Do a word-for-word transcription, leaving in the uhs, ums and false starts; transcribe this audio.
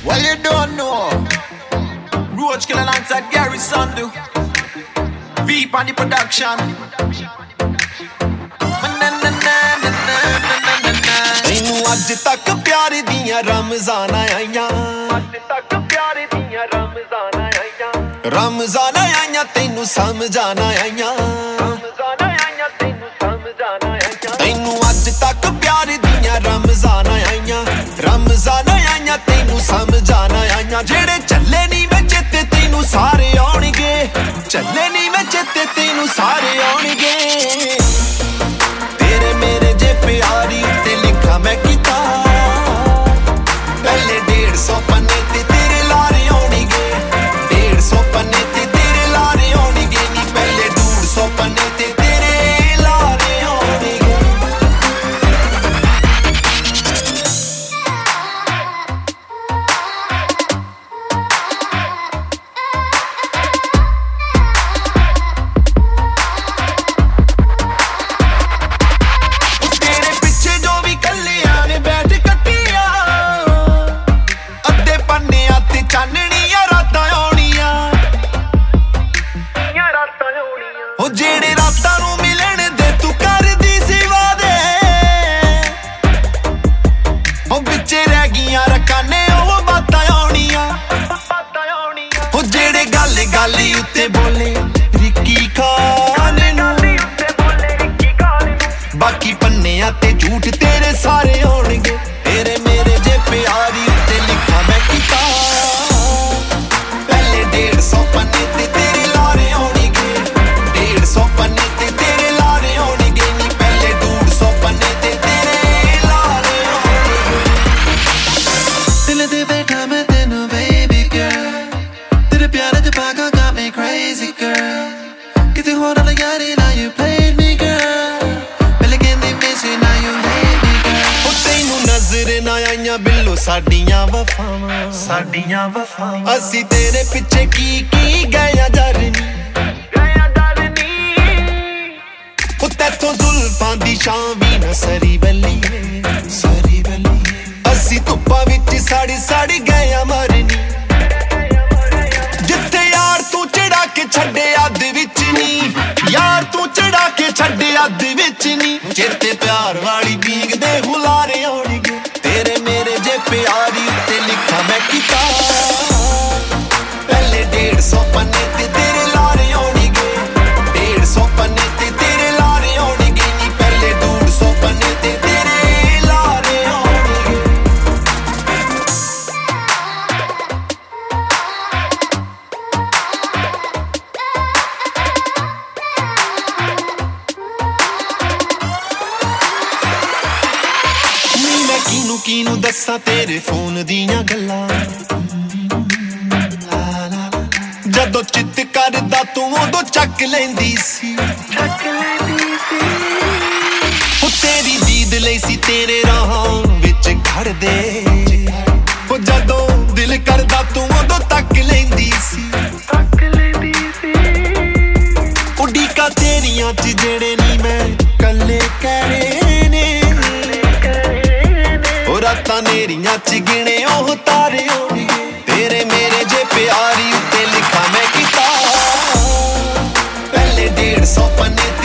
Well, you don't know. Roach Kill alongside Gary Sandu. Veep on the production. ਤੈਨੂੰ ਅੱਜ ਤੱਕ ਪਿਆਰ ਦੀਆਂ ਰਮਜ਼ਾਨਾਂ ਆਈਆਂ ਅੱਜ ਤੱਕ ਪਿਆਰ ਦੀਆਂ ਰਮਜ਼ਾਨਾਂ ਆਈਆਂ ਰਮਜ਼ਾਨਾਂ ਆਈਆਂ ਤੈਨੂੰ ਸਮਝਾਣਾ ਆਈਆਂ ਰਮਜ਼ਾਨਾਂ ਆਈਆਂ ਤੈਨੂੰ ਸਮਝਾਣਾ ਆਈਆਂ ਤੈਨੂੰ ਅੱਜ ਤੱਕ ਪਿਆਰ ਦੀਆਂ ਰਮਜ਼ਾਨਾਂ ਆਈਆਂ ਰਮਜ਼ਾਨਾਂ ਆਈਆਂ ਤੈਨੂੰ ਸਮਝਾਣਾ ਆਈਆਂ ਜਿਹੜੇ ਚੱਲੇ ਨਹੀਂ ਮੈਂ ਚੇਤੇ ਤੈਨੂੰ ਸਾਰੇ ਆਉਣਗੇ ਚੱਲੇ ਨਹੀਂ ਮੈਂ ਚੇਤੇ ਤੈਨੂੰ ਸਾਰੇ ਆਉਣਗੇ ਤੇਰੇ ਮੇਰੇ ਜੇ ਪਿਆਰੀ ਉੱਤੇ ਲਿਖਾਂ ਮੈਂ ਕੀਤਾ ਪਹਿਲੇ ਡੇਢ ਸੌ ਪੰਨੇ ਤੇ ਤੇਰੇ ਲਾਰੇ ਆਉਣਗੇ ਡੇਢ ਸੌ ਪੰਨੇ ਤੇ ਤੇਰੇ ਲਾਰੇ ਆਉਣਗੇ ਨੀ ਪਹਿਲੇ ਡੂਢ ਸੌ ਪੰਨੇ ਤੇ ਤੇਰੇ ਲਾਰੇ ਆਉਣਗੇ ਉਹ ਜਿਹੜੇ ਰਾਤਾਂ ਨੂੰ ਮਿਲਣ ਦੇ ਤੂੰ ਕਰਦੀ ਸੀ ਵਾਦੇ ਉਹ ਵਿੱਚੇ ਰਹਿ ਗਈਆਂ ਰਕਾਨੇ ਉਹ ਬਾਤਾਂ ਆਉਣੀਆਂ ਬਾਤਾਂ ਆਉਣੀਆਂ ਉਹ ਜਿਹੜੇ ਗੱਲ ਗੱਲ ਉੱਤੇ ਬੋਲੇ ਰਿੱਕੀ ਖਾਨ ਨੂੰ ਉੱਤੇ ਬੋਲੇ ਰਿੱਕੀ ਖਾਨ ਨੂੰ ਬਾਕੀ ਪੰਨਿਆਂ ਤੇ ਝੂਠ ਤੇਰੇ ਸਾਰੇ ਆਉਣਗੇ ਤੇਰੇ ਮੇਰੇ ਜੇ ਪਿਆਰੀ ਉੱਤੇ ਲਿਖਾਂ ਮੈਂ ਕੀਤਾ ਪਹਿਲੇ ਡੇਢ ਸੌ ਪੰਨੇ ਤੇ ਤੇਰੇ ਲਾਰੇ ਆਉਣਗੇ ਡੇਢ ਸੌ ਪੰਨੇ ਤੇ ਤੇਰੇ ਲਾਰੇ ਆਉਣਗੇ ਨੀ ਪਹਿਲੇ ਡੂਢ ਸੌ ਪੰਨੇ ਤੇ ਤੇਰੇ ਲਾਰੇ ਆਉਣਗੇ ਦਿਲ ਤੇ ਬੈਠਾ ਮੈਂ ਤੈਨੂੰ baby girl ਤੇਰੇ ਪਿਆਰ ਚ ਪਾਗਲ got me crazy girl ਕਿਤੇ ਹੋਰ ਨਾ ਯਾਰੀ ਨਾ you played me girl ਪਹਿਲੇ ਕਹਿੰਦੀ miss you now you hate me girl ਉਹ ਤੈਨੂੰ ਨਜ਼ਰ ਨਾ ਆਈਆਂ ਬਿੱਲੋ ਸਾਡੀਆਂ ਵਫਾਵਾਂ ਸਾਡੀਆਂ ਵਫਾਵਾਂ ਅਸੀਂ ਤੇਰੇ ਪਿੱਛੇ ਕੀ ਕੀ ਗਏ ਜਰਨੀ ਗਿਆ ਦਰਨੀ ਉਹ ਤੇਥੋਂ ਜ਼ੁਲਫਾਂ ਦੀ ਛਾਂ ਵੀ ਨਾ ਸਰੀ ਬੱਲੀਏ ਸਰੀ ਬੱਲੀਏ ਅਸੀਂ ਧੁੱਪਾਂ ਵਿੱਚ ਸਾੜੀ ਸਾੜੀ ਗਏ ਮਰਨੀ ਜਿੱਥੇ ਯਾਰ ਤੂੰ ਚੜਾ ਕੇ ਛੱਡੇ ਅੱਧ ਵਿੱਚ ਨੀ ਯਾਰ ਤੂੰ ਚੜਾ ਕੇ ਛੱਡੇ ਅੱਧ ਵਿੱਚ ਨੀ ਚਿਰਤੇ ਪਿਆਰ ਵਾਲੀ ਬੀਗ ਦੇ ਹੁਲਾਰੇ ਆਉਣਗੇ ਤੇਰੇ ਮੇਰੇ ਜੇ ਪਿਆਰੀ ਉੱਤੇ ਲਿਖਾਂ ਮੈਂ ਕੀਤਾ ਪਹਿਲੇ ਡੇਢ ਸੌ ਪੰਨੇ ਤੇ ਤੇਰੇ ਲਾਰੇ ਆਉਣਗੇ ਡੇਢ ਸੌ ਪੰਨੇ ਤੇ ਤੇਰੇ ਲਾਰੇ ਆਉਣਗੇ ਨੀ ਪਹਿਲੇ ਡੂਢ ਸੌ ਪੰਨੇ ਤੇ ਤੇਰੇ ਲਾਰੇ ਆਉਣਗੇ ਨੀ ਮੈਂ ਕਿਨੂੰ ਕਿਨੂੰ ਦੱਸਾਂ ਤੇਰੇ ਫੋਨ ਦੀਆਂ ਗੱਲਾਂ ਜਦੋਂ ਚਿੱਤ ਕਰਦਾ ਤੂੰ ਉਦੋਂ ਚੱਕ ਲੈਂਦੀ ਸੀ ਚੱਕ ਲੈਂਦੀ ਸੀ ਉਹ ਤੇਰੀ ਦੀਦ ਲਈ ਸੀ ਤੇਰੇ ਰਾਹਾਂ ਵਿੱਚ ਖੜਦੇ ਉਹ ਜਦੋਂ ਦਿਲ ਕਰਦਾ ਤੂੰ ਉਦੋਂ ਤੱਕ ਲੈਂਦੀ ਸੀ ਤੱਕ ਲੈਂਦੀ ਸੀ ਉਡੀਕਾਂ ਤੇਰੀਆਂ ਚ ਜਿਹੜੇ ਨਹੀਂ ਮੈਂ ਕੱਲੇ ਕਰੇ ਨੇ ਉਹ ਰਾਤਾਂ ਨੇਰੀਆਂ ਚ ਗਿਣੇ ਉਹ ਤਾਰੇ ਆਉਣਗੇ ਤੇਰੇ ਮੇਰੇ ਜੇ ਪਿਆਰੀ ਉੱਤੇ ਲਿਖਾਂ ਮੈਂ ਕੀਤਾ ਪਹਿਲੇ ਡੇਢ ਸੌ ਪੰਨੇ